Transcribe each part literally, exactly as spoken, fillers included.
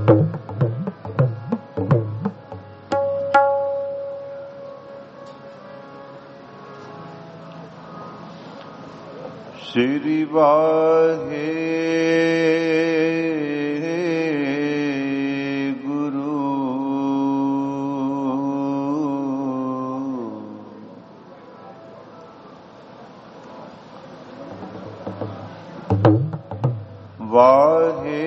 श्री वाहे गुरु वाहे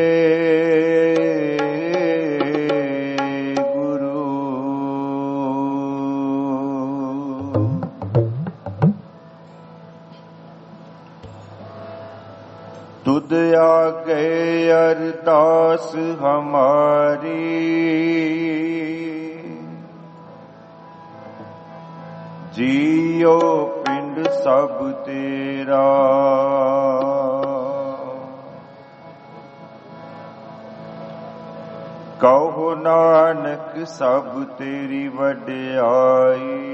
तुद आगे अरदास हमारी, जियो पिंड सब तेरा। कहो नानक सब तेरी वड्याई,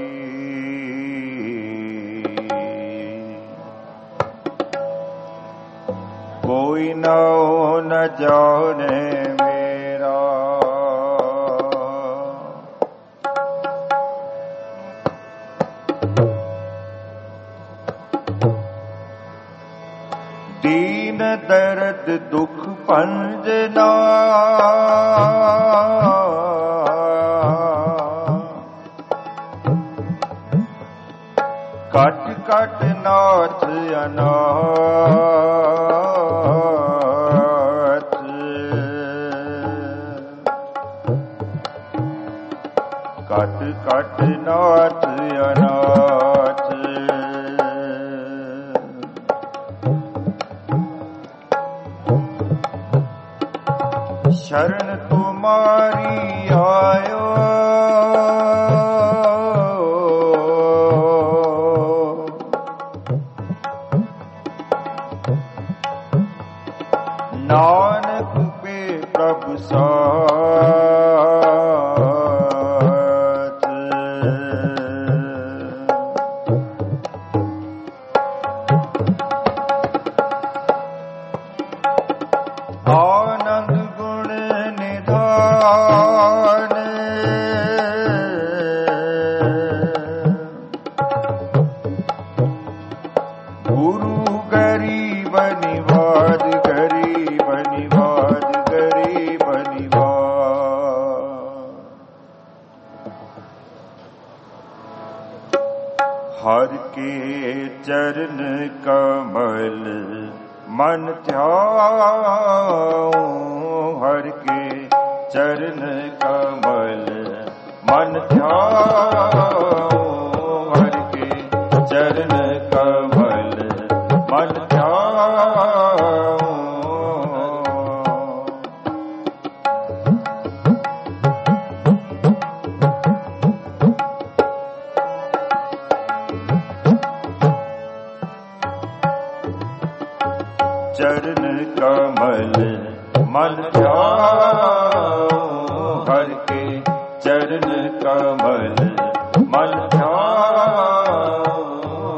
कोई न हो न जाने मेरा। दीन दर्द दुख पंजना, कट कट नाथ अनाथ। कट कट नाथ अनाथ। शरण तुम्हारी आयो, नानक पे प्रभु साथ। आनंद गुण निधान, गुरु गरीब निवाज, गरीब निवाज, गरीब निवाज। हर के चरण कमल मन ध्याऊं, हर के चरण कमल मन ध्याऊं, हर के चरण कमल मन ध्याऊं। चरण कमल मन ध्याऊं, हर के चरण कमल मन ध्याऊं।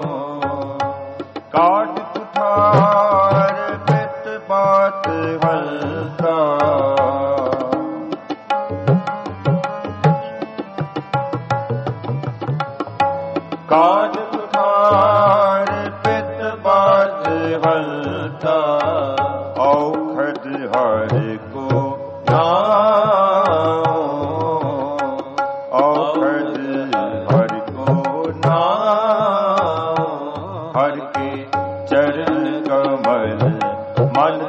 काट कुठार पित बात हल्का, काट कुठार पित बात हल्का। औखद हर को नाऊं, औखद हर को नाऊं, हर के चरण कमल मन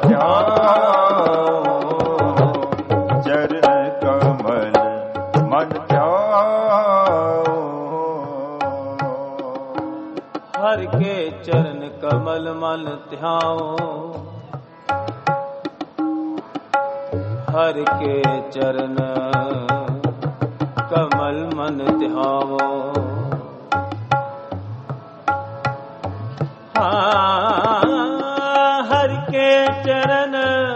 ध्याऊं, चरण कमल मन ध्याऊं। हर के चरण कमल मन ध्याऊं, हर के चरण कमल मन ध्यावो। हाँ, हर के चरण,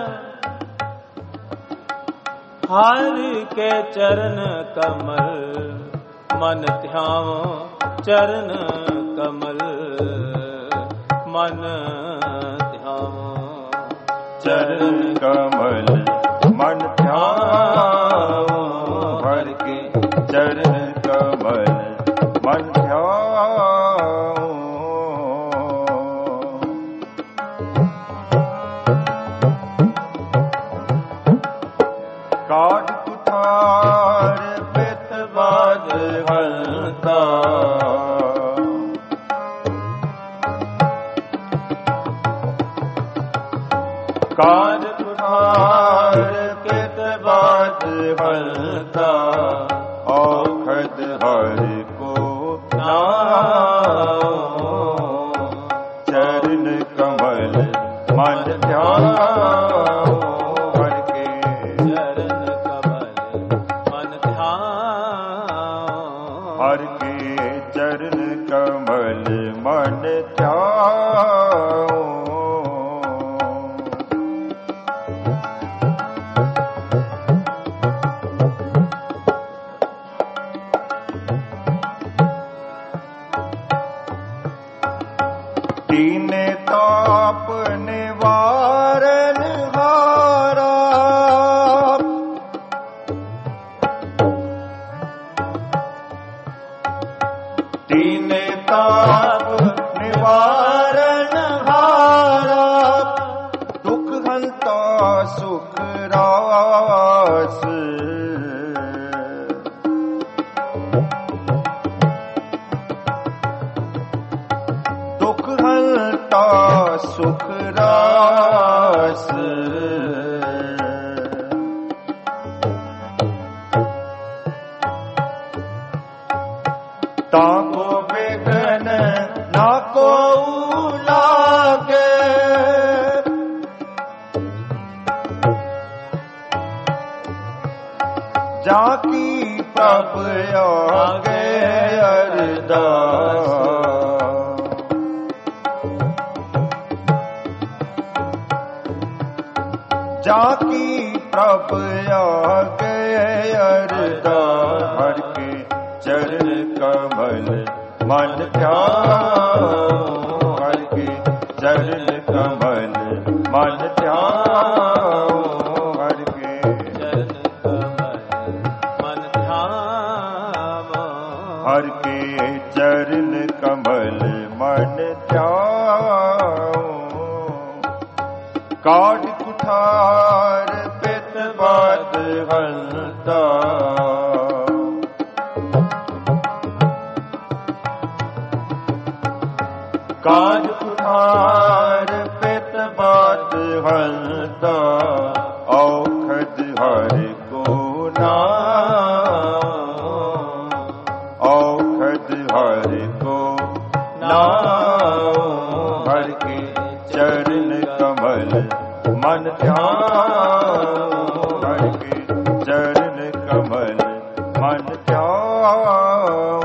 हर के चरण कमल मन ध्यावो। चरण कमल मन ध्यावो, चरण कमल मन ध्यावो। चरण कमल मन ध्याऊं। काट कुठार पित बाज हलता, काट कुठार पित बाज हलता, औखद हरि को नाऊं। चरण कमल मन ध्याऊं, हर के चरण कमल मन ध्याऊं। हर के चरण कमल मन ध्याऊं। दीने ताप निवारण हारा, दीने ताप निवारण हारा, दुख हंता सुख रास। दुख हंता सुख रास, ताको बेगन ना को लागे, जाकी प्रभ आगे अरदास। जाकी प्रभ आगे अरदास, हर के चरण कमल मन ध्याऊं। हर के चरण कमल मन ध्याऊं। हर के चरण कमल मन ध्याऊं। हर के चरण कमल मन ध्याऊं। काट कुठार पित बाज हलता, काट कुठार पित बाज हलता, औखद हरि को नाऊं। औखद हरि को नाऊं। हर के चरण कमल मन ध्याऊं। हर के चरण कमल मन ध्याऊं।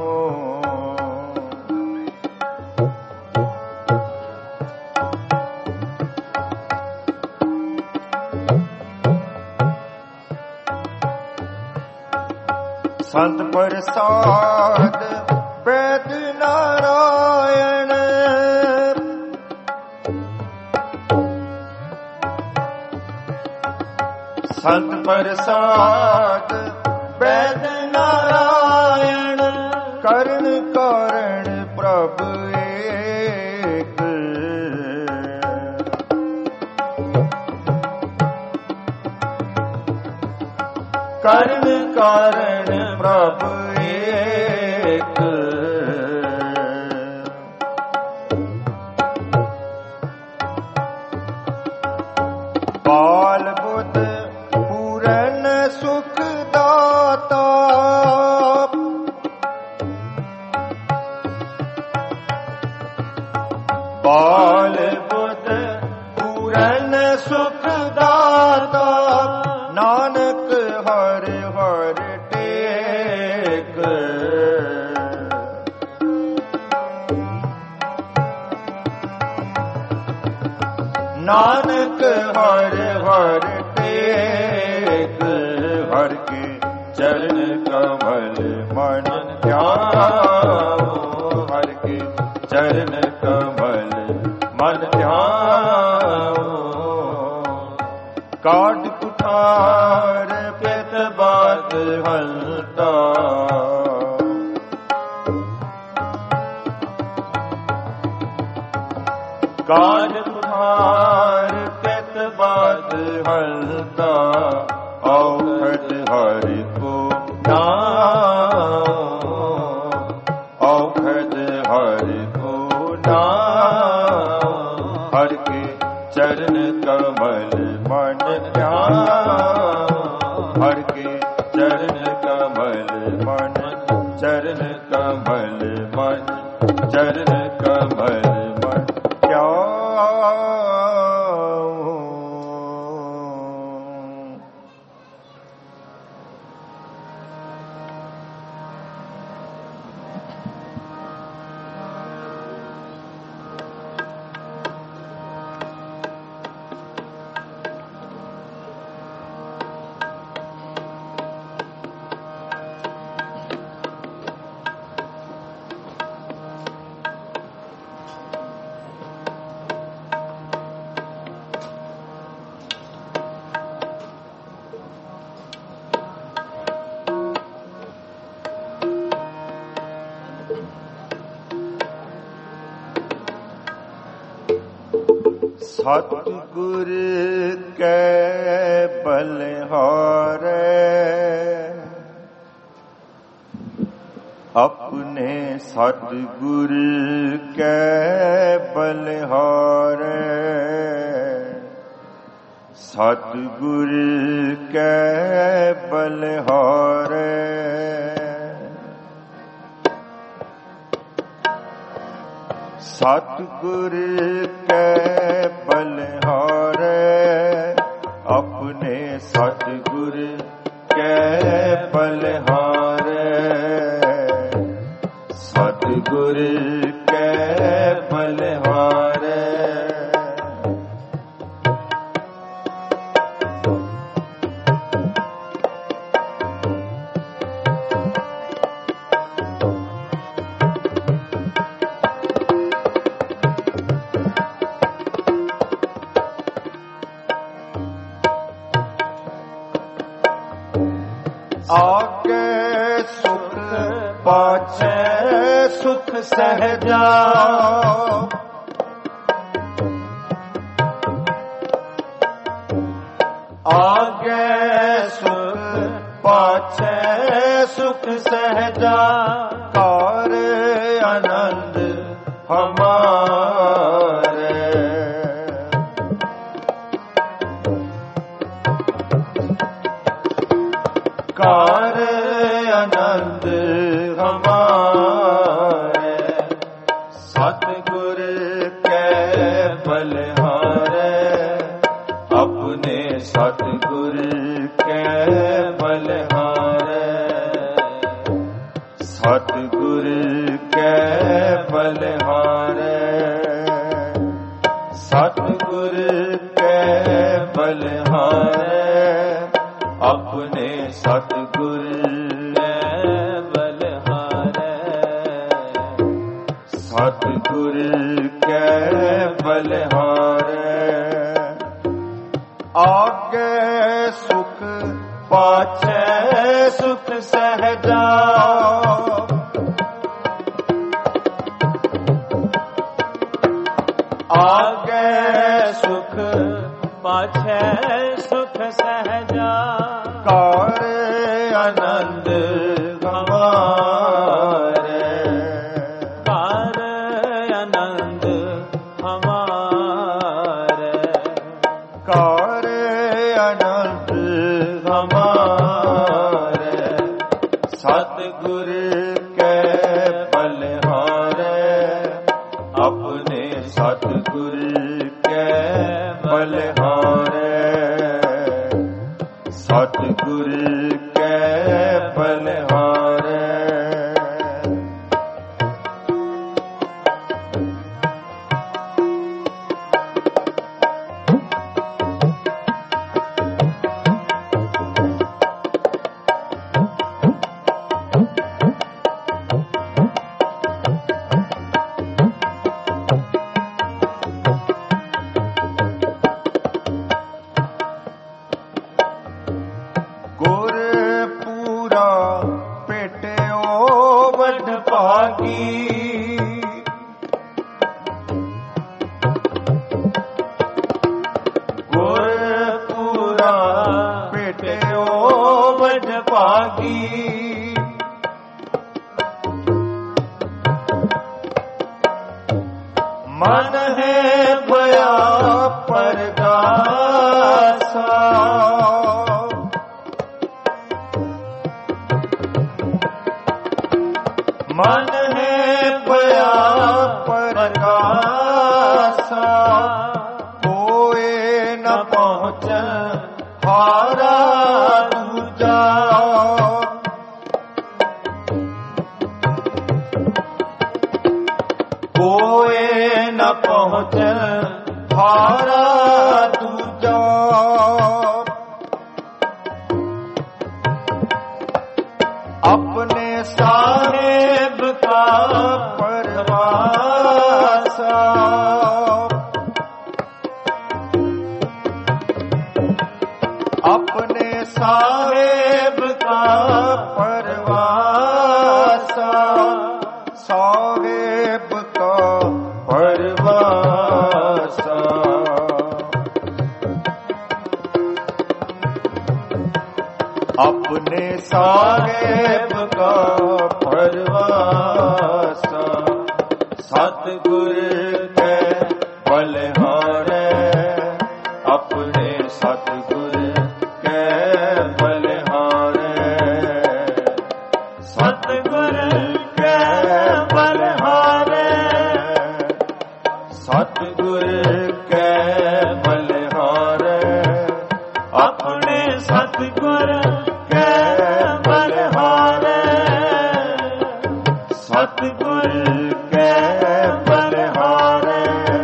संत प्रसाद वैद नारायण, संत प्रसाद वैद नारायण, करण कारण प्रभ एक। करण कारण प्रभ एक। बाल बुद्ध पूरन सुख दाता, बाल बुद्ध पूरन सुख दाता, नानक हर हर टेक। नानक हर हर टेक। हर के चरण कमल मन ध्याऊं। हर के चरण कमल मन ध्याऊं। काट कुठार पित बाज हलता, ਹਲਦਾ ਔਖਦ ਹਰਿ ਕੋ ਨਾਮ ਔਖਦ ਹਰਿ ਕੋ ਨਾਮ ਹਰਿ ਕੇ ਚਰਨ ਕਮਲ ਮਨ ਧਿਆਨ ਹਰਿ ਕੇ ਚਰਨ ਕਮਲ ਮਨ ਚਰਨ ਕਮਲ ਮਨ ਚਰਨ ਕਮਲ ਮਨ ਧਿਆਨ ਸਤਿਗੁਰ ਕੈ ਬਲਿਹਾਰੈ ਆਪਣੇ ਸਤਿਗੁਰ ਕੈ ਬਲਿਹਾਰੈ ਸਤਿਗੁਰ ਕੈ ਬਲਿਹਾਰੈ ਸਤਿਗੁਰ ਕੈ ਬਲਿਹਾਰੈ ਆਪਣੇ ਸਤਿਗੁਰ ਕੈ ਬਲਿਹਾਰੈ ਸਤਿਗੁਰ ਕੈ ਬਲਿਹਾਰੈ ਆਗੇ ਸੁਖ ਪਾਛੈ ਸੁਖ ਸਹਿਜਾ ਆਗੇ ਸੁਖ ਪਾਛੈ ਸੁਖ ਸਹਿਜਾ ਕਾਰ ਆਨੰਦ ਹਮਾਰੇ ਕਾਰ ਆਨੰਦ ਹਮਾਰੇ ਸਤਿਗੁਰ ਕੈ ਬਲਿਹਾਰੈ ਆਪਣੇ ਸਤਿਗੁਰ ਕੈ ਬਲਿਹਾਰੈ ਸਤਿਗੁਰ ਕੈ ਬਲਿਹਾਰੈ ਸਤਿਗੁਰ ਕੈ ਬਲਿਹਾਰੈ ਆਪਣੇ ਸਤਿਗੁਰ ਕੈ ਬਲਿਹਾਰੈ ਸਤਿਗੁਰ ਕੈ ਬਲਿਹਾਰੈ ਆਗੇ ਸੁਖ ਪਾਛੈ ਸੁਖ ਸਹਿਜਾ ਆਗੇ ਸੁਖ ਪਾਛੈ ਸੁਖ ਸਹਿਜਾ ਕਾਰ ਆਨੰਦ ਹਮਾਰੇ ਕਾਰ ਆਨੰਦ ਹਮਾਰੇ ਕਾਰ ਆਨੰਦ ਹਮਾਰੇ ਸਤਿਗੁਰ ਕੈ ਬਲਿਹਾਰੈ ਆਪਣੇ ਸਤਿਗੁਰ ਕੈ ਬਲਿਹਾਰੈ ਸਤਿਗੁਰ ਕੈ ਬਲਿਹਾਰੈ ਗੁਰ बाकी मन है भया परगासा मन है भया परगासा कोई न पहुँच हारा दूजा कोई न पहुँच हारा दूजा अपने साहेब का परवासा अपने साहेब का परवासा साहेब का परवासा अपने साहेब का परवासा सतगुर के बलिहारे अपने सतगुर के बलिहारे सतगुर के बलिहारे सतगुर के बलिहारे अपने सतगुर के बलिहारे सतगुर के बलिहारे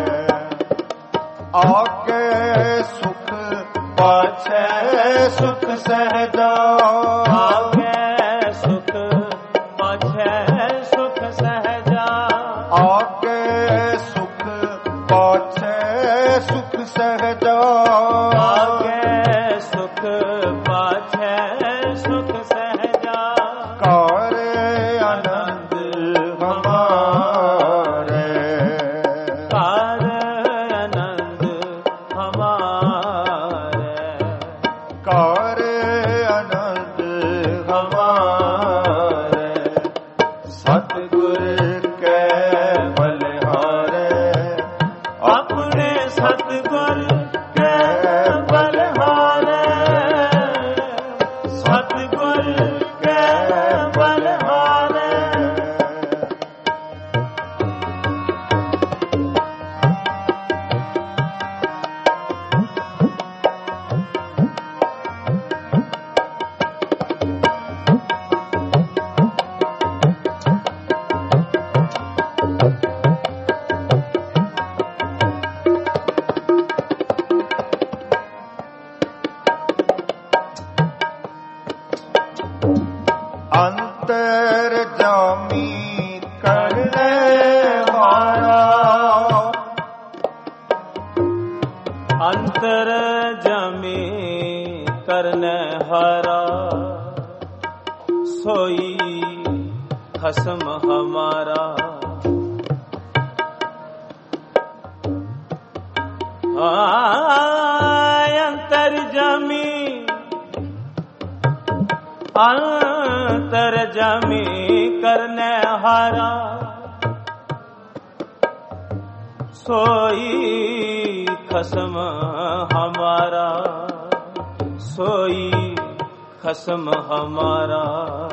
आगे सुख पाछे सुख सहजा आगे सुख पाछे सुख सहजा आगे सुख पाछे सुख सहजा आगे सुख पाछे सुख सहजा कार आनंद हमारे कार आनंद हमारे कार आनंद हमारे सतगुर के बलिहारे अपने सतगुर के बलिहारे सतगुर के बलिहारे अंतर जामी करने वाला अंतर जमी करने हारा सोई खसम हमारा आय अंतर जमी अंतर जमी करने हारा सोई खसम हमारा सोई खसम हमारा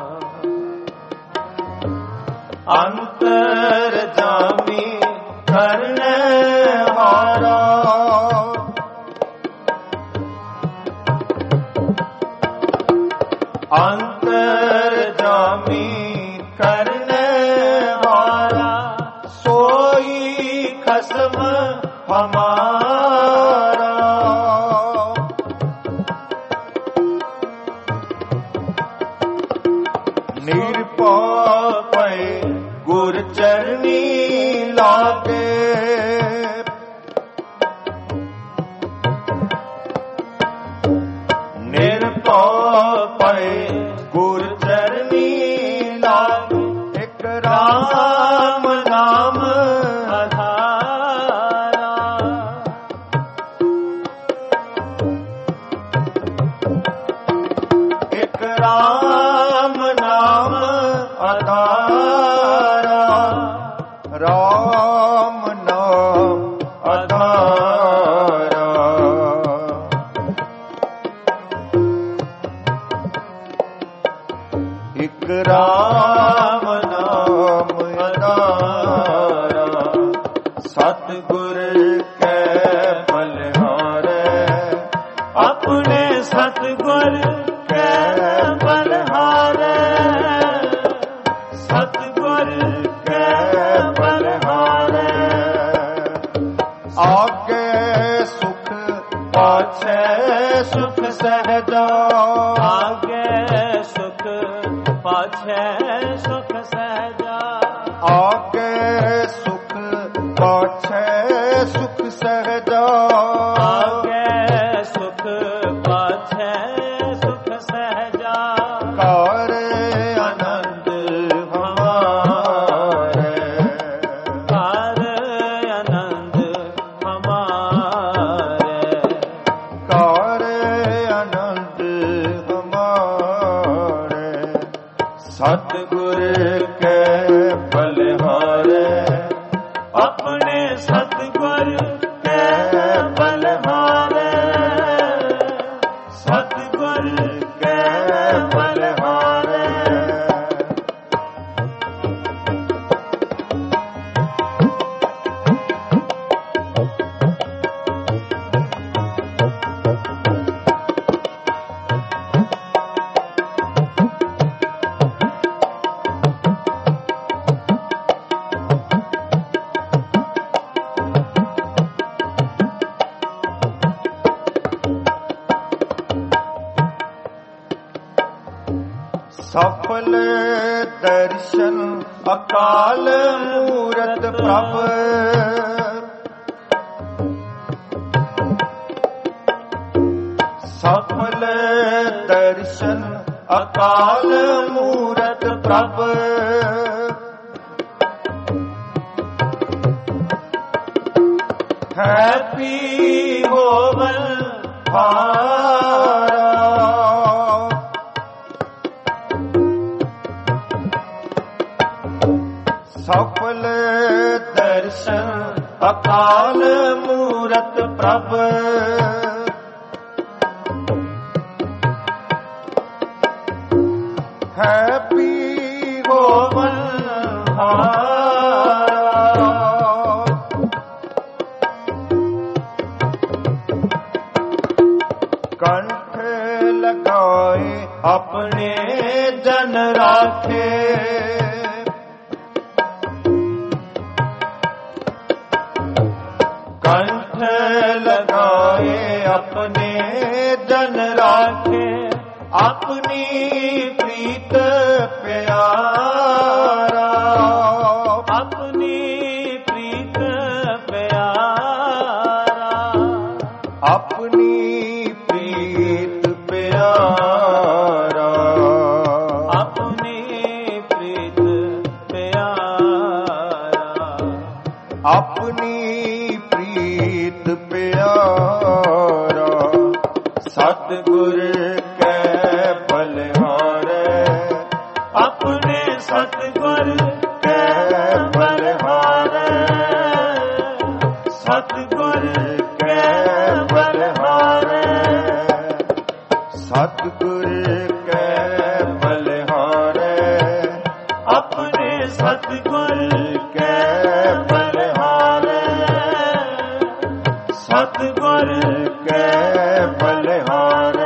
अंतर जामी करने वाला अंतर जामी करने वाला सोई खसम हमारा निरपापै गुर चरनी लागे निरपापै गुर चरनी लागे एक राम नाम आधारा एक राम ਸਤਿਗੁਰ ਕੈ ਬਲਿਹਾਰੈ, ਸਤਿਗੁਰ ਕੈ ਬਲਿਹਾਰੈ। ਆਗੇ ਸੁਖ ਪਾਛੈ ਸੁਖ ਸਹਿਜਾ, ਆਗੇ ਸੁਖ ਪਾਛੈ ਸੁਖ ਸਹਿਜਾ, ਆਗੇ ਸੁਖ ਪਾਛੈ ਸੁਖ ਸਹਿਜਾ, ਆਗੇ ਸੁਖ ਪਾਛੈ ਸੁਖ ਸਹਿਜਾ। ਕਾਰ ਆਨੰਦ ਹਮਾਰੇ, ਕਾਰ ਆਨੰਦ ਹਮਾਰੇ, ਕਾਰ ਆਨੰਦ ਹਮਾਰੇ। ਸਤਿਗੁਰ ਕੈ ਬਲਿਹਾਰੈ, ਆਪਣੇ ਸਤਿਗੁਰ ਕੈ ਬਲਿਹਾਰੈ, ਸਤਿਗੁਰ ਕੈ ਬਲਿਹਾਰੈ। ਸਫਲ ਦਰਸ਼ਨ ਅਕਾਲ ਮੂਰਤ ਪ੍ਰਭ, ਸਫਲ ਦਰਸ਼ਨ ਅਕਾਲ ਮੂਰਤ ਪ੍ਰਭ। ਹੈਪੀ ਹੋਵਨ ਹਾਰਾ, ਸਫਲ ਦਰਸ਼ਨ ਅਕਾਲ ਮੂਰਤ ਪ੍ਰਭ। ਹੈਪੀ ਹੋਵਨ ਹਾਰਾ, ਕੰਠ ਲਗਾਏ ਆਪਣੇ ਜਨ ਰਾਖੇ, ਕੰਠ ਲਗਾਏ ਆਪਣੇ ਜਨ ਰਾਖੇ। ਆਪਣੀ ਪ੍ਰੀਤ ਪਿਆਰਾ, ਆਪਣੀ ਪ੍ਰੀਤ ਪਿਆਰਾ, ਆਪਣੀ ਪ੍ਰੀਤ ਪਿਆਰਾ, ਆਪਣੀ ਪ੍ਰੀਤ ਪਿਆਰਾ, ਆਪਣੀ ਪ੍ਰੀਤ ਪਿਆਰਾ। ਸਤਿਗੁਰ ਕੈ ਬਲਿਹਾਰੈ, ਆਪਣੇ ਸਤਿਗੁਰ ਕੈ ਬਲਿਹਾਰੈ, ਸਤਿਗੁਰ ਕੈ ਬਲਿਹਾਰੈ, ਸਤਿਗੁਰ ਕੈ ਬਲਿਹਾਰੈ, ਆਪਣੇ ਸਤਿਗੁਰ ਕੈ ਬਲਿਹਾਰੈ, ਸਤਿਗੁਰ ਕੈ ਬਲਿਹਾਰੈ।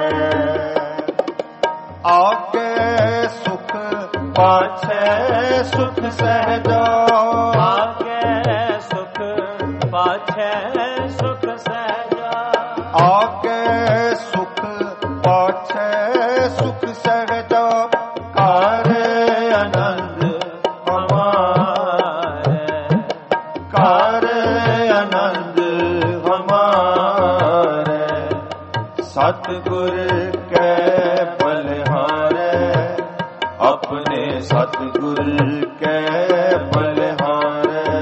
ਆਗੇ ਸੁਖ ਪਾਛੈ ਸੁਖ ਸਹਿਜਾ, ਆਗੇ ਸੁਖ ਪਾਛੈ ਸੁਖ ਸਹਿਜਾ, ਆਗੇ ਸੁਖ ਪਾਛੈ ਸੁਖ ਸਹਿਜਾ। ਕਾਰ ਆਨੰਦ ਹਮਾਰੇ, ਕਾਰ ਆਨੰਦ ਹਮਾਰੇ। ਸਤਿਗੁਰ ਕੈ ਬਲਿਹਾਰੈ, ਆਪਣੇ ਸਤਿਗੁਰ ਕੈ ਬਲਿਹਾਰੈ,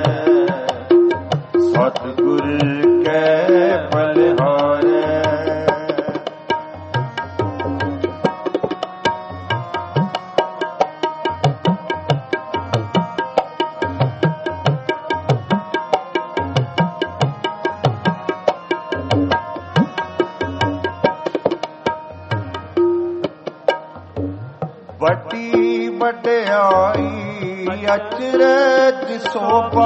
ਸਤਿਗੁਰ ਕੈ ਬਲਿਹਾਰੈ। ਵੱਡੀ ਵਡਿਆਈ ਅਚਰਜ ਸੋਭਾ,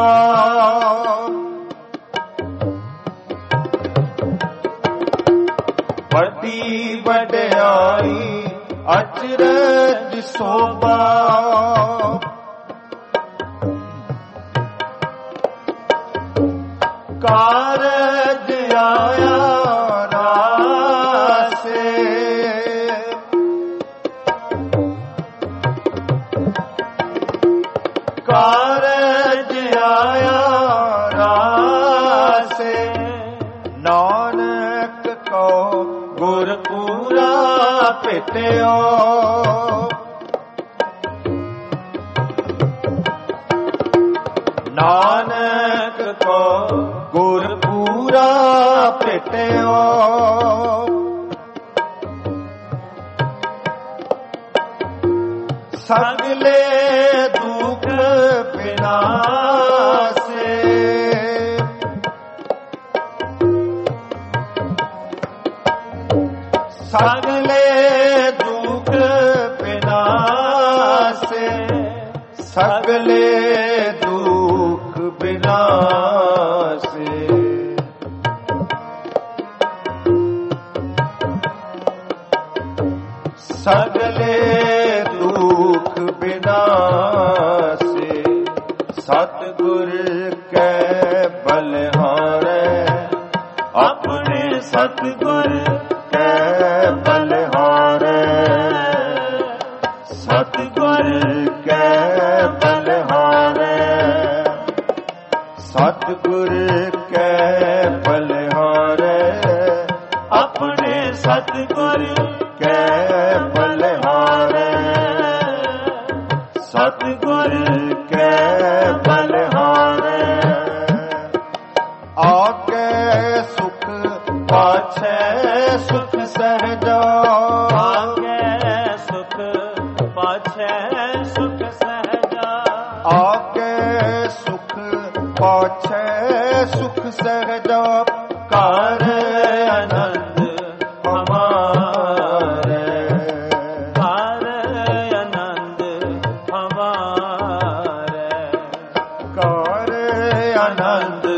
ਵੱਡੀ ਵਡਿਆਈ ਅਚਰਜ ਸੋਭਾ ਕਾਰਜ ਆਇਆ ਰਾਸੇ ਕਾਰਜ ਆਇਆ ਰਾਸੇ ਨਾਨਕ ਕੋ ਗੁਰ ਪੂਰਾ ਭੇਟਿਓ ਨਾਨਕ ਕੋ ਗੁਰ ਪੂਰਾ ਭੇਟਿਓ ਸਗਲੇ ਦੁਖ ਵਿਨਾਸੇ ਸਗਲੇ ਦੁਖ ਵਿਨਾਸੇ ਸਗਲੇ ਦੁਖ ਵਿਨਾਸੇ ਸਗਲੇ ਦੁਖ ਵਿਨਾਸੇ ਸਤਿਗੁਰ ਕੈ ਬਲਿਹਾਰੈ ਆਪਣੇ ਸਤਿਗੁਰ ਕੈ ਬਲਿਹਾਰੈ ਸਤਿਗੁਰ ਕੈ ਬਲਿਹਾਰੈ ਸਤਿਗੁਰ ਕੈ ਬਲਿਹਾਰੈ ਆਪਣੇ ਸਤਿਗੁਰ ਕੈ ਬਲਿਹਾਰੈ ਸਤਿਗੁਰ ਕੈ ਬਲਿਹਾਰੈ ਆਗੇ ਸੁਖ ਪਾਛੈ ਸੁਖ ਸਹਿਜਾ ਆਗੇ ਸੁਖ ਪਾਛੈ ਸੁਖ ਸਹਿਜਾ ਆਗੇ ਸੁਖ ਪਾਛੈ ਸੁਖ ਸਹਿਜਾ ਘਰ ਆਨੰਦ ਹਮਾਰੇ ਘਰ ਆਨੰਦ ਹਮਾਰੇ ਘਰ ਆਨੰਦ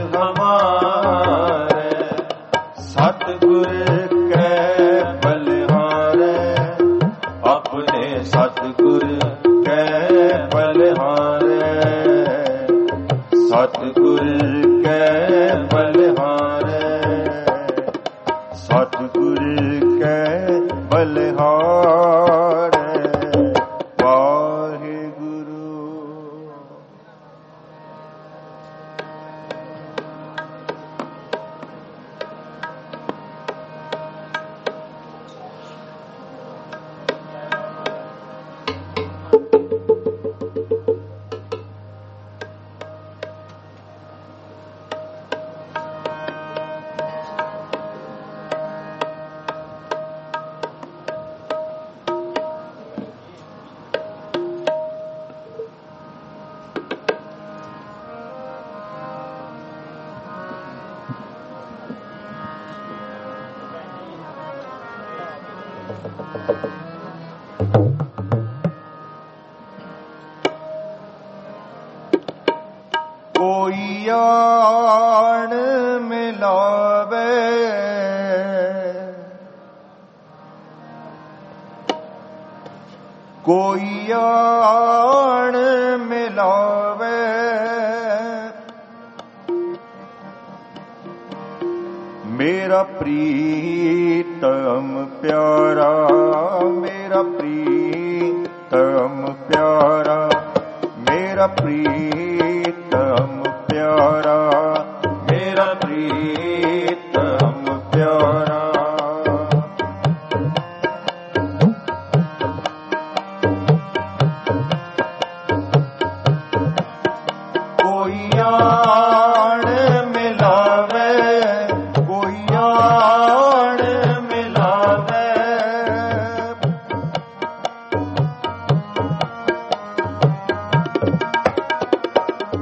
ਹਮਾਰੇ ਸਤਿਗੁਰ ਕੈ ਬਲਿਹਾਰੈ ਆਪਣੇ ਸਤਿਗੁਰ ਕੈ ਬਲਿਹਾਰੈ ਸਤਿਗੁਰ ਕੈ ਬਲਿਹਾਰੈ ਸਤਿਗੁਰ ਕੈ ਬਲਿਹਾਰੈ ਵਾਹਿਗੁਰੂ। ਕੋਈ ਆਣ ਮਿਲਾਵੇ ਕੋਈ ਆਣ ਮਿਲਾਵੇ ਮੇਰਾ ਪ੍ਰੀਤਮ ਪਿਆਰਾ ਮੇਰਾ ਪ੍ਰੀਤਮ ਪਿਆਰਾ ਮੇਰਾ ਪ੍ਰੀਤਮ ਪਿਆਰਾ ਮੇਰਾ ਪ੍ਰੀਤਮ ਪਿਆਰਾ ਕੋਈ ਆਣ ਮਿਲਾਵੇ ਕੋਈ ਆਣ ਮਿਲਾਵੇ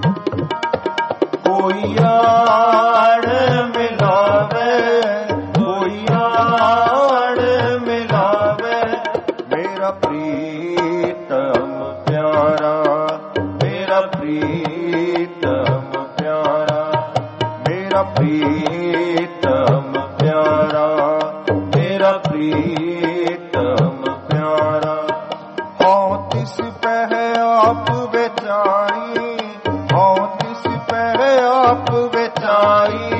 ਕੋਈ ਆਣ ਮਿਲਾਵੇ ਪ੍ਰੀਤਮ ਪਿਆਰਾ। ਹਉ ਤਿਸ ਪਹਿ ਆਪ ਵਿਚਾਰੀ, ਹਉ ਤਿਸ ਪਹਿ ਆਪ ਵਿਚਾਰੀ।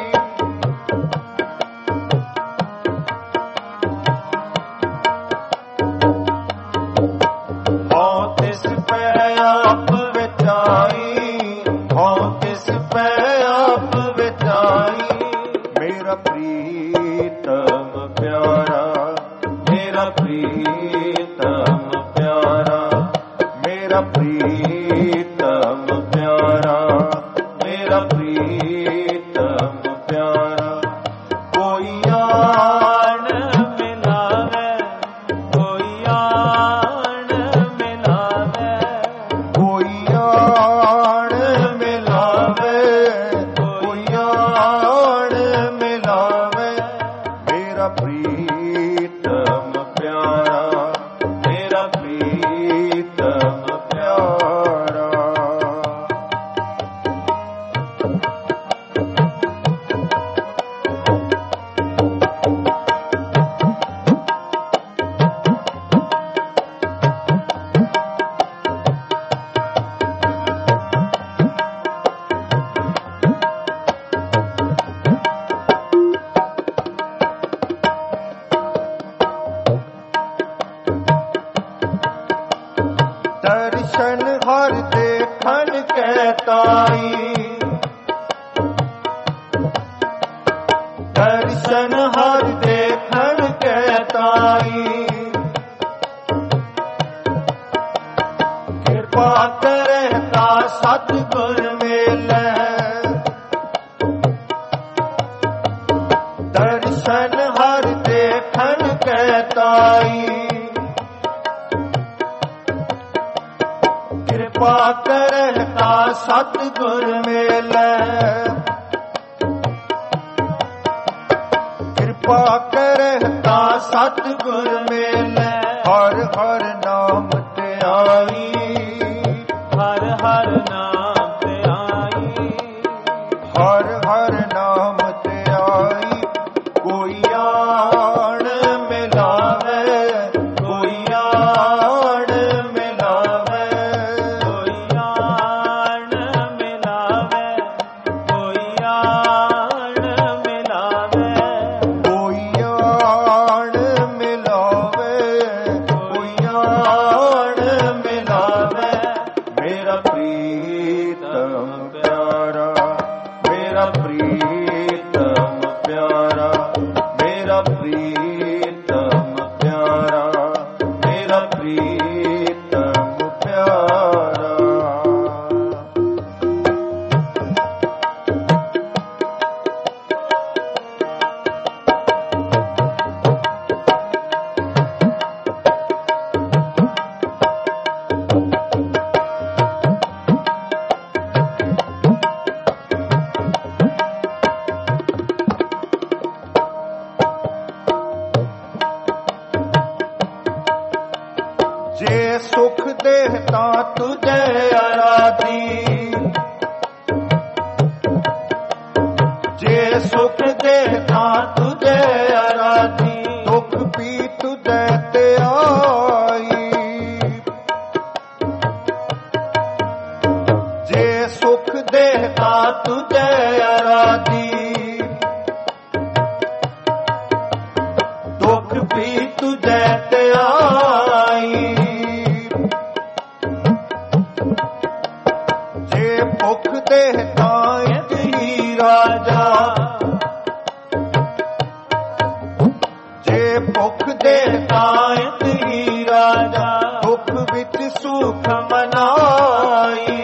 ਹਉ ਤਿਸ ਪਹਿ ਆਪ ਵਿਚਾਰੀ, ਹਉ ਤਿਸ ਪਹਿ ਆਪ ਵਿਚਾਰੀ। ਮੇਰਾ ਪ੍ਰੀਤਮ ਪਿਆਰਾ, ਮੇਰਾ ਪ੍ਰੀਤਮ ਪਿਆਰਾ, ਮੇਰਾ ਪ੍ਰੀਤਮ ਪਿਆਰਾ, ਮੇਰਾ ਪ੍ਰੀਤਮ ਪਿਆਰਾ। ਕੋਈ ਆਣ ਮਿਲਾਵੇ, ਕੋਈ ਆਣ ਮਿਲਾਵੇ, ਕੋਈ ਆਣ ਮਿਲਾਵੇ, ਕੋਈ ਆਣ ਮਿਲਾਵੇ। ਮੇਰਾ ਪ੍ਰੀਤਮ ਪਿਆਰਾ, ਮੇਰਾ ਪ੍ਰੀਤਮ ਪਿਆਰਾ। ਦਰਸ਼ਨ ਹਰ ਦੇਖਣ ਕੈ ਤਾਈ, ਦਰਸ਼ਨ ਹਰ ਦੇਖਣ ਕੈ ਤਾਈ। ਕਿਰਪਾ ਕਰਹਿ ਤਾ ਸਤਿਗੁਰ ਮੇਲੈ, ਦਰਸ਼ਨ ਹਰ ਦੇਖਣ ਕੈ ਤਾਈ। ਕਿਰਪਾ ਕਰਹਿ ਤਾ ਸਤਿਗੁਰ ਮੇਲੈ, ਕਿਰਪਾ ਕਰਹਿ ਤਾ ਸਤਿਗੁਰ ਮੇਲੈ। ਹਰ ਹਰ ਨਾਮ ਧਿਆਈ, ਹਰ ਹਰ ਨਾਮ ਧਿਆਈ, ਹਰ ਹਰ ਨਾਮ ਧਿਆਈ। ਕੋਈ ਆਣ ਮਿਲਾਵੇ, ਕੋਈ ਆਣ ਮਿਲਾਵੇ, ਕੋਈ ਆਣ ਮਿਲਾਵੇ, ਕੋਈ ਆਣ ਮਿਲਾਵੇ, ਕੋਈ ਆਣ ਮਿਲਾਵੇ, ਕੋਈ ਆਣ ਮਿਲਾਵੇ। ਮੇਰਾ ਪ੍ਰੀਤਮ ਪਿਆਰਾ, ਮੇਰਾ ਪ੍ਰੀਤਮ ਪਿਆਰਾ, ਮੇਰਾ ਪ੍ਰੀਤਮ ਪਿਆਰਾ, ਮੇਰਾ ਪ੍ਰੀਤਮ ਪਿਆਰਾ। ਜੇ ਸੁਖ ਦੇਹ ਤਾਂ ਤੁਝੇ ਆਰਾਧੀ, ਜੇ ਸੁਖ ਦੇਹ ਤਾਂ ਤੁਝੇ ਆਰਾਧੀ। ਦੁਖ ਵੀ ਤੁਝੇ ਤੇ ਆਈ, ਜੇ ਸੁਖ ਦੇਹ ਤਾਂ ਤੁਝੇ ਆਰਾਧੀ। ਦੁਖ ਵੀ ਤੁਝੇ ਤੇ ਆਈ, ਜੇ ਭੁਖ ਦੇਹ ਤਾਂ ਇਕ ਹੀ ਰਾਜਾ, ਜੇ ਭੁਖ ਦੇਹ ਤਾਂ ਇਕ ਹੀ ਰਾਜਾ। ਦੁਖ ਵਿੱਚ ਸੁਖ ਮਨਾਈ,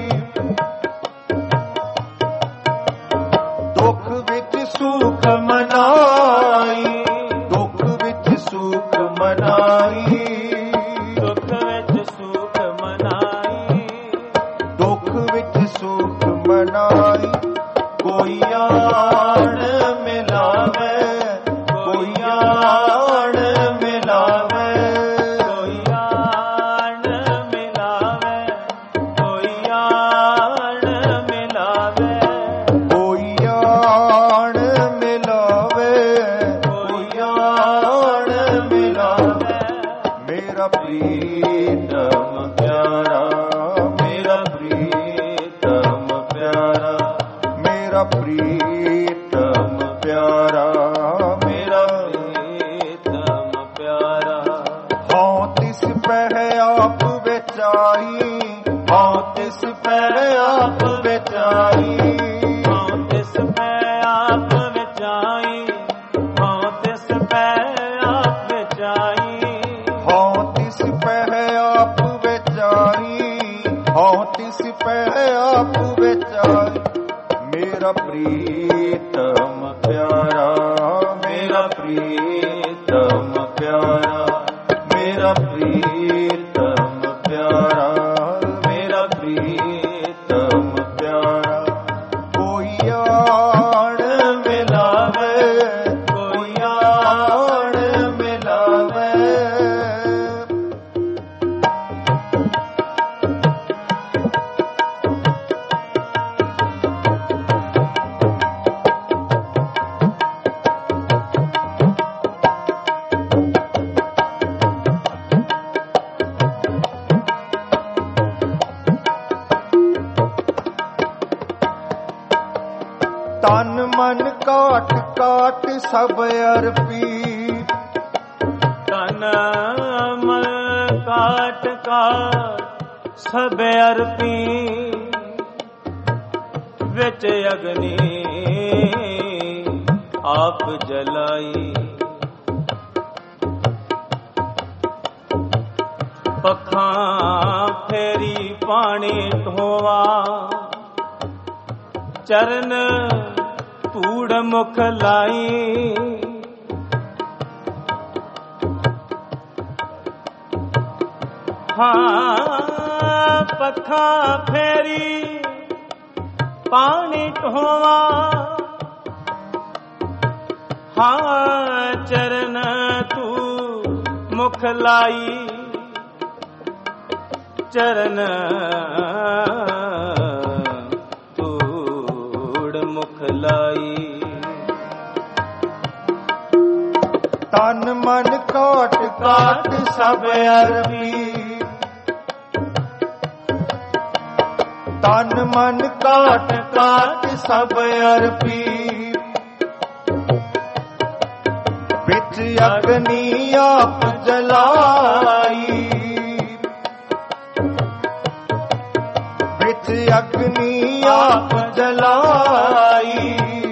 ਦੁਖ ਵਿੱਚ ਸੁਖ ਮਨਾਈ, ਦੁਖ ਵਿੱਚ ਸੁਖ ਮਨਾਈ, ਦੁੱਖ ਵਿੱਚ ਸੁਖ ਮਨਾਈ, ਦੁੱਖ ਵਿੱਚ ਸੁਖ ਮਨਾਈ। ਕੋਈ ਆਣ ਮਿਲਾਵੇ, ਕੋਈ ਆਣ ਮਿਲਾਵੇ, ਕੋਈ ਆਣ ਮਿਲਾਵੇ, मेरा प्रीतम प्यारा, मेरा प्रीतम प्यारा, मेरा प्रीतम प्यारा, मेरा प्रीतम प्यारा। हाँ तिस पह आप बेचाई, हाँ तिस पह आप बेचाई, हाँ तिस पह आप बेचाई, हाँ तिस पह आप बेचाई, हाँ तिस पह आप बेचाई, हाँ तिस पह आप बेचाई। मेरा प्रीतम प्यारा, मेरा प्रीतम प्यारा, मेरा प्रीतम प्यारा, मेरा प्रीतम प्यारा। कोई आड़ मिलावे, कोई आड़ मिलावे, तन मन काट काट सब अर्पी, तन मन काट काट सब अर्पी, विच अग्नि आप जलाई, पखां फेरी पानी ढोवा, चरण तूड़ मुख लाई, हाँ पखा फेरी पानी ढोवा, हाँ चरण तू मुख लाई, चरण मुख लाई। तन मन काट काट सब अर्पी, तन मन काट काट सब अर्पी, बिच अग्नि आप जलाई, बिच अग्नि आप जलाई,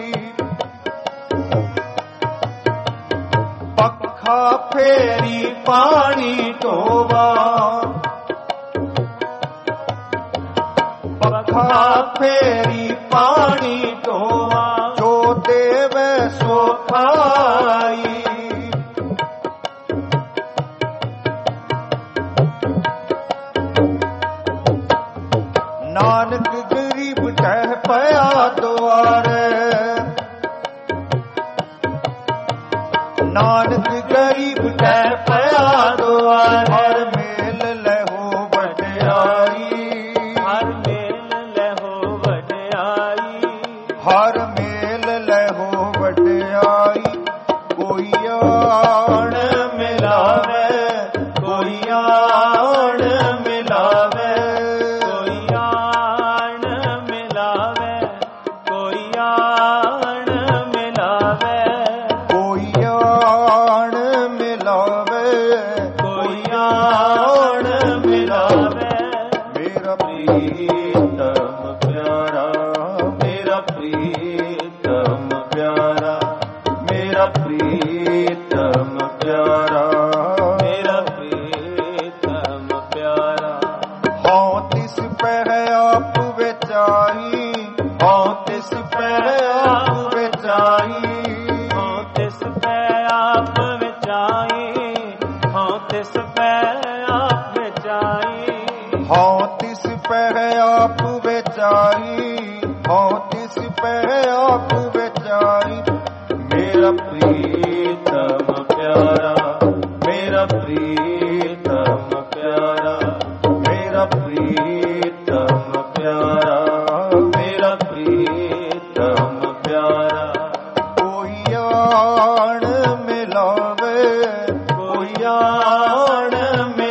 पखा फेरी पानी ढोवा, पखा फेरी पानी ढोवा, जो देवे सो खाई, नानक गरीब कह पया द्वारे, नानक गरीब कह पया द्वारे, हर मेल लहो बटियाई, हर मेल लहो बटियाई, हर मेल लहो बटियाई। कोई आण मिलावे, कोई आण मिलावे, प्रीतम प्यारा, मेरा प्रीतम प्यारा। हाँ तिस पह आप बेचाई, हाँ तिस पह आप बेचाई, हाँ तिस पह आप बेचाई, हाँ तिस पह आप बेचाई, हाँ तिस पह आप बेचाई, हाँ तिस पह आप बेचाई। मेरा प्रीतम प्यारा, मेरा प्रीतम प्यारा, मेरा प्रीतम प्यारा, मेरा प्रीतम प्यारा। कोई आण मिलावे, कोई आण मिलावे,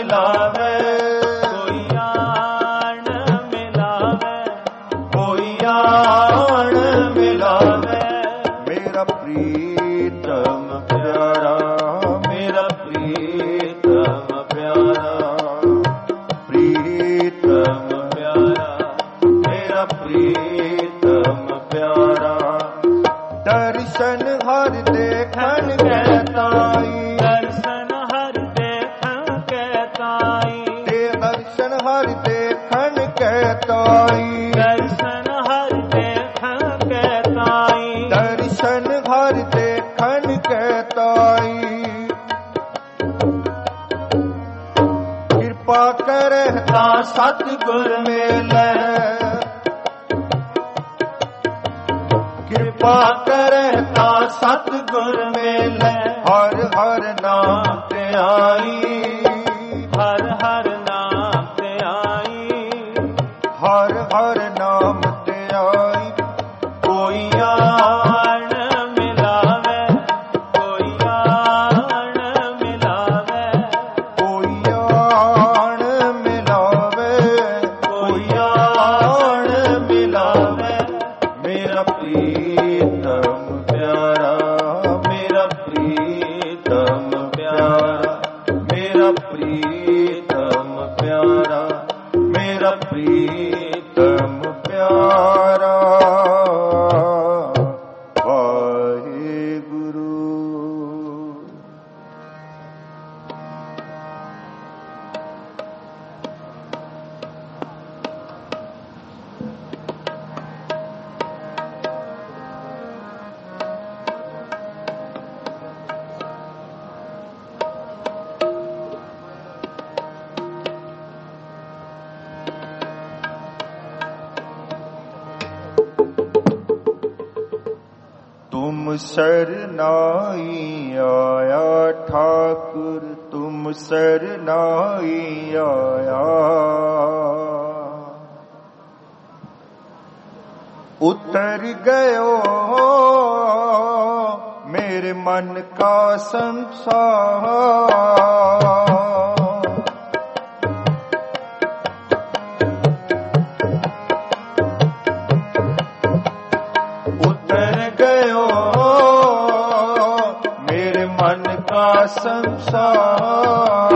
ताई, कृपा करता सतगुर मेले, कृपा करता सतगुर मेले, हर हर नाम ते आई, हर हर नाम ते आई, हर हर नाम ते आई। कोई आन मिलावे, कोई आन मिलावे, कोई आन मिलावे, कोई आन मिलावे, मेरा प्रीतम प्यारा, मेरा प्रीतम प्यारा, मेरा प्रीतम प्यारा, मेरा प्रीतम प्यारा। वाहेगुरु। तुम सरनाई आया ठाकुर, तुम सरनाई आया, उतर गयो मेरे मन का संसार, संसार।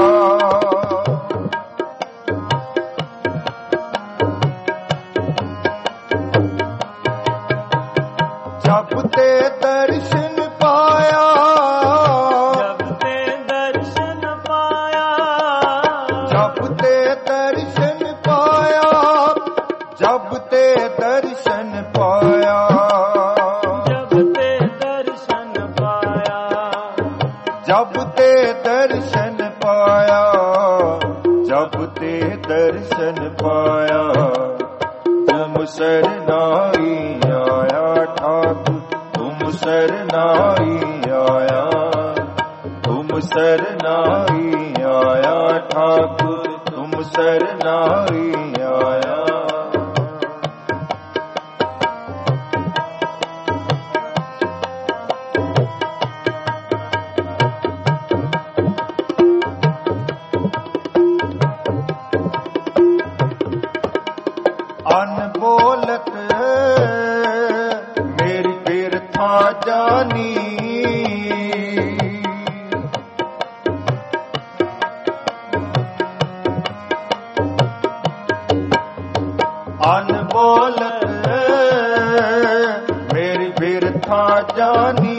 जब ते दर्शन पाया, जब ते दर्शन पाया, जब ते दर्शन पाया, जब ते दर्शन पाया, जब ते दर्शन पाया, जब ते दर्शन पाया, जब ते दर्शन पाया, तुम सरनाई आया ठाकुर, तुम सरनाई आया, तुम सरनाई आया ठाकुर, तुम सरनाई आया। अनबोलत मेरी बिरथा जानी, अनबोलत मेरी बिरथा जानी,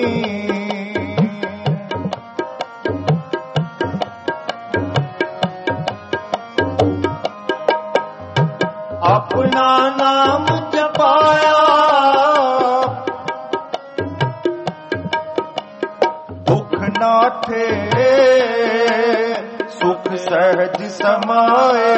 अपना नाम जपाया, दुख नाठे सुख सहज समाए,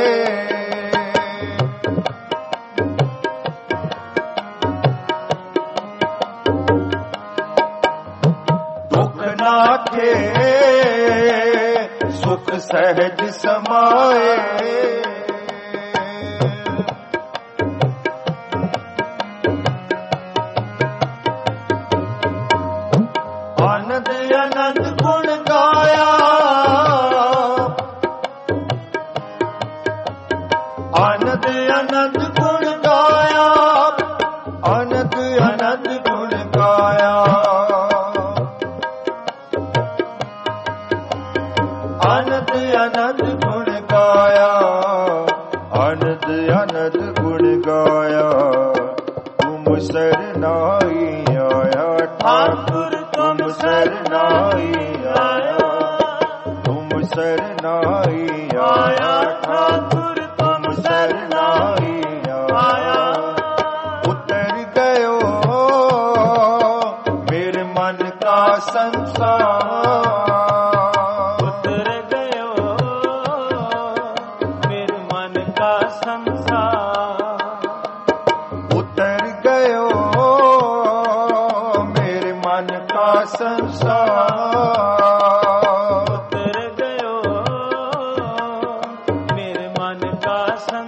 दुख नाठे सुख सहज समाए, आनंद आनंद गुण गाया, आनंद आनंद गुण गाया, आनंद आनंद गुण गाया, आनंद आनंद गुण गाया, आनंद आनंद गुण गाया, तुम सरनाई आया ठाकुर, तुम सरनाई आया, तुम सरनाई आया ठाकुर, तुम सरनाई आया, उतर गयो मेरे मन का संसार, संसार। उतर गयो मेरे मन का संसार। उतर गयो मेरे मन का संसार। उतर गयो मेरे मन का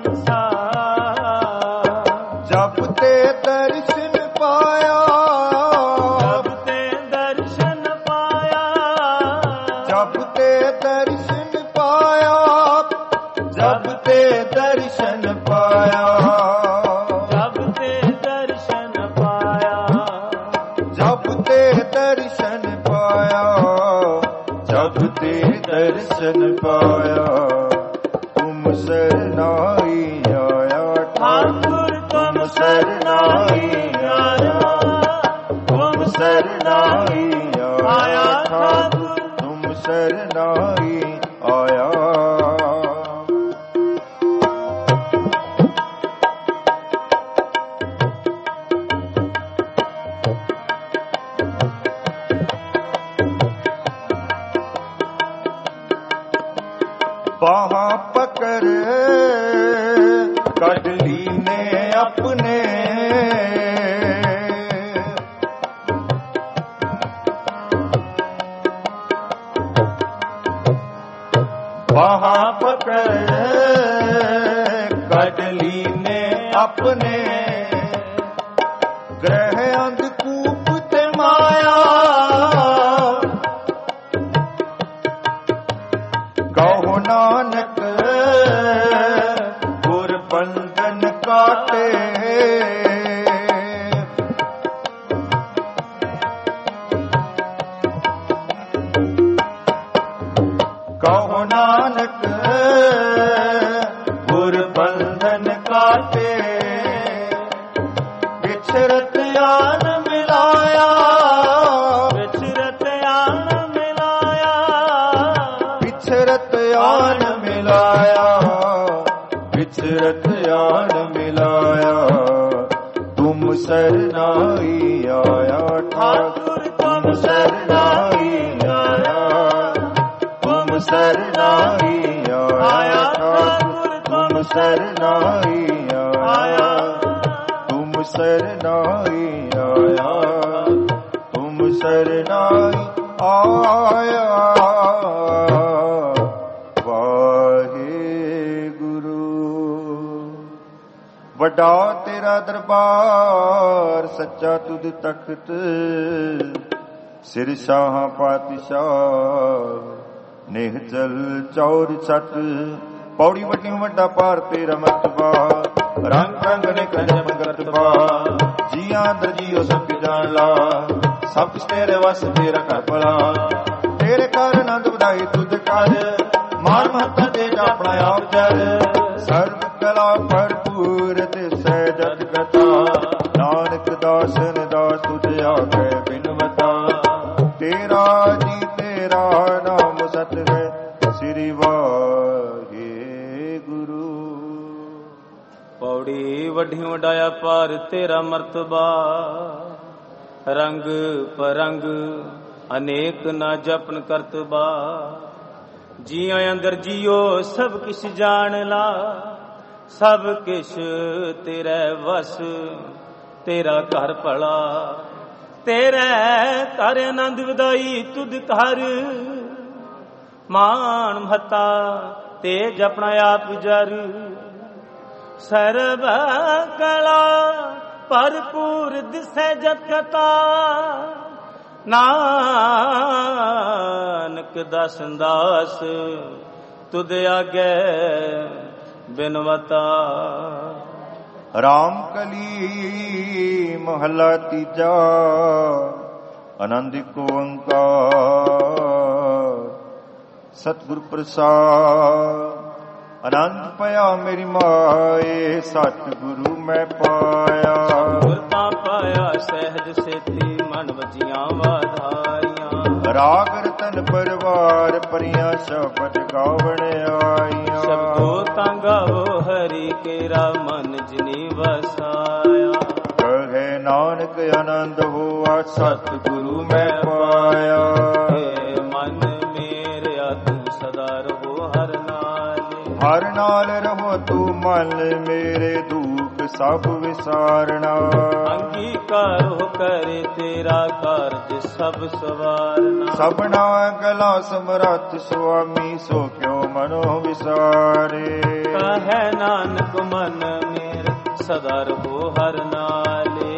संसार। जब ते दर्शन पाया, जब ते दर्शन पाया, जब ते दर्शन पाया, जब ते दर्शन पाया, जब ते दर्शन पाया, जब ते दर्शन पाया, जब ते दर्शन पाया, तुम शरणाई आया ठाकुर तुम शरणाई आया, तुम शरणाई आया ठाकुर। तुम शरणाई आया। बाहां पकड़ कढ लीने अपने, बाहां पकड़ कढ लीने अपने, ग्रह अंधकूप ते माया, कहो नानक गुर बंधन काटे। कहो नानक गुर बंधन काटे, बिछरत आन मिलाया, बिछरत आन मिलाया, बिछरत आन मिलाया, बिछरत आन मिलाया, तुम शरणाई आया ठाकुर तुम शरणाई आया, तुम शरणाई आया ठाकुर, तुम शरणाई आया, तुम शरणाई आया, तुम शरणाई आया। वाहेगुरु। ਵੱਡਾ ਤੇਰਾ ਦਰਬਾਰ, ਸੱਚਾ ਤੁਧ ਤਖਤ, ਸਿਰ ਸ਼ਾਹਾਂ ਪਾਤਸ਼ਾਹ, ਨੇਹ ਚਲ ਚੌਰ ਛਟ, ਪੌੜੀ ਵੱਡੀ ਵੱਡਾ ਭਾਰ ਤੇਰਾ ਮਰਤਬਾ, ਰੰਗ ਰੰਗ ਨੇ ਕੰਜਮ ਕਰਤਬਾ, ਜੀਆਂ ਅੰਦਰ ਜੀਓ ਸਭ ਕੇ ਜਾਣ ਲਾ, ਸਭ ਕੁਛ ਤੇਰੇ ਵਸ ਤੇਰਾ ਘਰ ਭਲਾ, ਤੇਰੇ ਘਰ ਆਨੰਦ ਵਧਾਈ ਤੁਧ ਕਰ, ਮਾਨ ਮਹੱਤਾ ਤੇ ਆਪਣਾ ਆਪ ਜਰ, ਸਰਬ ਕਲਾ ਭਰਪੂਰ ਦਿਸੈ ਜਗ ਕਥਾ, ਨਾਨਕ ਦਾਸਨ ਦਾਸ ਤੁਧ ਆਗੇ ਬਿਨਵਤਾ, ਤੇਰਾ ਜੀ ਤੇਰਾ ਨਾਮ ਸਤ ਹੈ, ਸ੍ਰੀ ਵਾਹਿਗੁਰੂ। ਪੌੜੀ ਵੱਡੀ ਵਡਾਇਆ ਪਾਰ ਤੇਰਾ ਮਰਤਬਾ, ਰੰਗ ਪਰੰਗ ਅਨੇਕ ਨਾ ਜਪਨ ਕਰਤਬਾ, ਜੀਆਂ ਅੰਦਰ ਜੀਓ ਸਭ ਕਿਛ ਜਾਣ ਲਾ, ਸਭ ਕਿਛ ਤੇਰੇ ਵਸ ਤੇਰਾ ਘਰ ਭਲਾ, ਤੇਰੇ ਘਰ ਆਨੰਦ ਵਧਾਈ ਤੁਧ ਘਰ, ਮਾਨ ਮਹੱਤਾ ਤੇਜ ਆਪਣਾ ਆਪ ਜਰ, ਸਰਬ ਕਲਾ ਭਰਪੂਰ ਦਿਸੈ ਜਤ ਕਥਾ, ਨਾਨਕ ਦਾਸਨ ਦਾਸ ਤੁਧ ਆਗੇ ਬਿਨਵਤਾ। ਰਾਮ ਕਲੀ ਮਹਲਾ ਤੀਜਾ, ਆਨੰਦ ਏਕ ਓੰਕਾਰ, ਸਤਿਗੁਰ ਪ੍ਰਸਾਦ, ਆਨੰਦ ਪਿਆ ਮੇਰੀ ਮਾਏ, ਸਤਿਗੁਰੂ ਮੈਂ ਪਾਇਆ, ਗੁਰ ਤਾਂ ਪਾਇਆ ਸਹਿਜ ਸੇਤੀ, ਮਨ ਵਜੀਆਂ ਵਾਧਾਈਆਂ, ਰਾਗ ਰਤਨ ਪਰਵਾਰ ਪਰੀਆਂ ਸ਼ਬਦ ਗਾਵਣ ਆਈਆਂ, ਸ਼ਬਦੋ ਤਾਂ ਗਾਵੋ ਹਰੀ ਕੇਰਾ ਮਨ ਜਿਨੀ ਵਸਾਇਆ, ਕਹੇ ਨਾਨਕ ਆਨੰਦ ਹੋਆ ਸਤਿਗੁਰੂ ਮੈਂ ਪਾਇਆ। ਏ ਮਨ ਮੇਰਿਆ ਤੂੰ ਸਦਾ ਰਹੋ ਹਰ ਨਾਲੇ, ਹਰ ਨਾਲ ਰਹੋ ਤੂੰ ਮਨ ਮੇਰੇ ਦੁੱਖ ਸਭ ਵਿਸਾਰਣਾ। ਅੰਗੀਕਾਰੋ ਕਰੇ ਤੇਰਾ ਕਾਰਜ ਸਭ ਸਵਾਰਨਾ। ਸਭਨਾ ਗਲਾ ਸਮਰੱਥ ਸੁਆਮੀ ਸੋ ਕਿਉ ਮਨੋ ਵਿਸਾਰੇ। ਕਹੈ ਨਾਨਕ ਮਨ ਮੇਰ ਸਦਾ ਰਹੋ ਹਰ ਨਾਲੇ,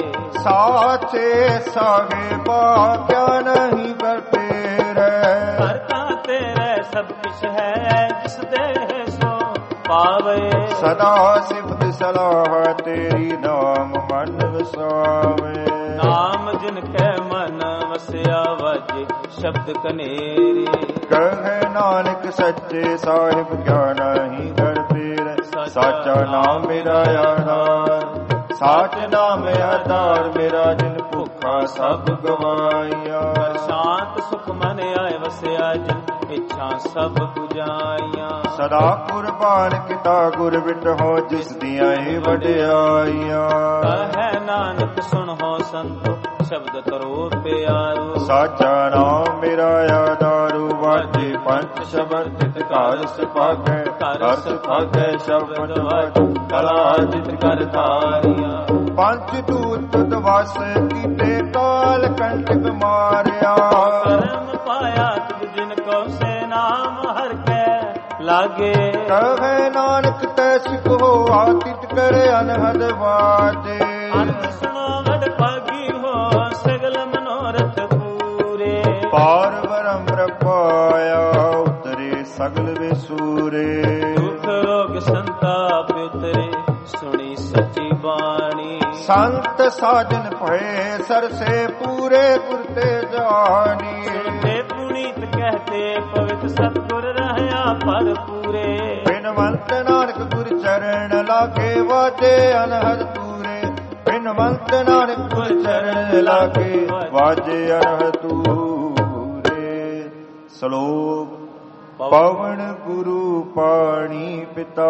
ਸਾਚੇ ਸਾਹਿਬਾ ਕਿਆ ਨਹੀਂ ਵਰਤੇਰੇ। ਕਰਤਾ ਤੇਰੇ ਸਭ ਕੁਛ ਹੈ ਜਿਸ ਦੇ ਸੋ ਪਾਵੇ। ਸਦਾ ਸਿਫਤ ਸਲਾਹ ਤੇਰੀ ਨਾਮ ਮਨ ਵਸਾਵੇ। ਨਾਮ ਜਿਨ ਕੈ ਮਨ ਵਸਿਆ ਵਾਜੇ ਸ਼ਬਦ ਕਨੇਰੇ। ਕਹੇ ਨਾਨਕ ਸੱਚੇ ਸਾਹਿਬ ਕਿਆ ਨਹੀਂ ਵਰਤੇਰੇ। ਸਾਚਾ ਨਾਮ ਮੇਰਾ ਆਧਾਰ, ਸਾਚ ਨਾਮ ਆਧਾਰ ਮੇਰਾ ਜਿਨ ਭੁੱਖਾ ਸਭ ਗਵਾਈਆ। ਸ਼ਾਂਤ ਸੁਖ ਮਨ ਆਏ ਵਸਿਆ ਜਿਨ ਇੱਛਾ ਸਭ 부ਜਾਈਆਂ। ਸਦਾ ਕੁਰਬਾਨ ਕੀਤਾ ਗੁਰ ਵਿਟਹੁ ਜਿਸ ਦੀਆਂ ਇਹ ਵਡਿਆਈਆਂ। ਕਹੈ ਨਾਨਕ ਸੁਣੋ ਸੰਤੋ ਸ਼ਬਦ ਕਰੋ ਪਿਆਰੋ। ਸਾਚਾ ਨਾਮ ਮੇਰਾ ਆਧਾਰੂ ਵਾਜੇ ਪੰਚ ਸ਼ਬਦ ਤਿਤ ਘਰ ਸੁਭਾਗੈ। ਘਰ ਸੁਭਾਗੈ ਸ਼ਬਦ ਵਾਜੇ ਕਲਾ ਜਿਤ ਕਰ ਧਾਰਿਆ। ਪੰਚ ਦੂਤ ਦਵਸ ਕੀਤੇ ਕਾਲ ਕੰਟਕ ਮਾਰਿਆ। ਕਰਮ ਪਾਇਆ ਤੁਧ ਜਿਨ ਕੋ ਸੇ ਨਾਮ ਹਰਿ ਕੈ ਲਾਗੇ। ਕਹੈ ਨਾਨਕ ਤੈ ਸਿਖ ਹੋਆ ਤਿਤ ਕਰ ਅਨਹਦ ਵਾਜੇ। ਅੰਤ ਸੁਣੋ ਵਡ ਭਾਗੀ ਹੋ ਸਗਲ ਮਨੋਰਥ ਪੂਰੇ। ਪਾਰ ਬ੍ਰਹਮ ਪਾਇਆ ਉਤਰੇ ਸਗਲ ਵਿਸੂਰੇ। ਦੁਖ ਰੋਗ ਸੰਤਾਪ ਉਤਰੇ ਸੁਣੀ ਸੱਚੀ ਬਾਣੀ। ਸੰਤ ਸਾਜਨ ਭਏ ਸਰਸੇ ਪੂਰੇ ਗੁਰ ਤੇ ਜਾਣੀ। ਸੁਣਤੇ ਪੁਨੀਤ ਕਹਤੇ ਪਵਿੱਤ ਸਤਿਗੁਰ ਰਹਿਆ ਪਰ ਪੂਰੇ। ਬਿਨਵੰਤ ਨਾਨਕ ਗੁਰ ਚਰਨ ਲਾਗੇ ਵਾਜੇ ਅਨਹਦ ਪੂਰੇ। ਬਿਨਵੰਤ ਨਾਨਕ ਗੁਰ ਚਰਨ ਲਾਗੇ ਵਾਜੇ ਅਨਹਦ ਪੂਰੇ। ਸ਼ਲੋਕ ਪਵਨ ਗੁਰੂ ਪਾਣੀ ਪਿਤਾ,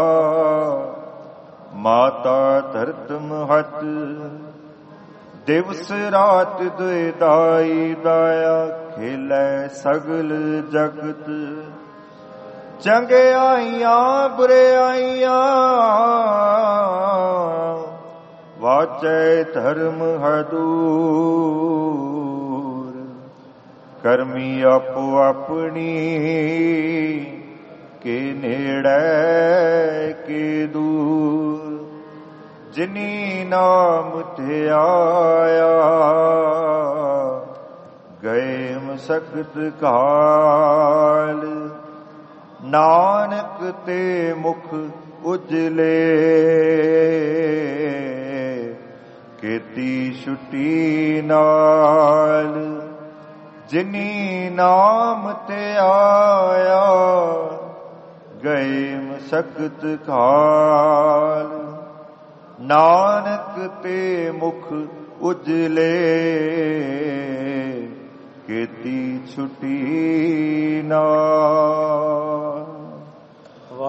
ਮਾਤਾ ਧਰਤ ਮਹਤ। ਦਿਵਸ ਰਾਤ ਦੁਇ ਦਾਈ ਦਾਇਆ, ਖੇਲੇ ਸਗਲ ਜਗਤ। ਚੰਗਿਆਈਆਂ ਬੁਰਿਆਈਆਂ, ਵਾਚੈ ਧਰਮ ਹਦੂਰ। ਕਰਮੀ ਆਪੋ ਆਪਣੀ, ਕੇ ਨੇੜੇ ਕੇ ਦੂਰ। ਜਿਨੀ ਨਾਮ ਧਿਆਇਆ, ਗਏ ਮਸਕਤ ਕਾਲ। ਨਾਨਕ ਤੇ ਮੁਖ ਉਜਲੇ, ਕੀਤੀ ਛੁੱਟੀ ਨਾਲ। ਜਿਨੀ ਨਾਮ ਧਿਆਇਆ, ਗਏ ਮਸਕਤ ਕਾਲ। ਨਾਨਕ ਤੇ ਮੁਖ ਉਜਲੇ, ਕੀਤੀ ਛੁੱਟੀ ਨਾਲ।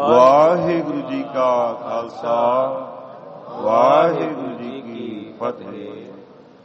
ਵਾਹਿਗੁਰੂ ਜੀ ਕਾ ਖਾਲਸਾ, ਵਾਹਿਗੁਰੂ ਜੀ ਕੀ ਫਤਿਹ।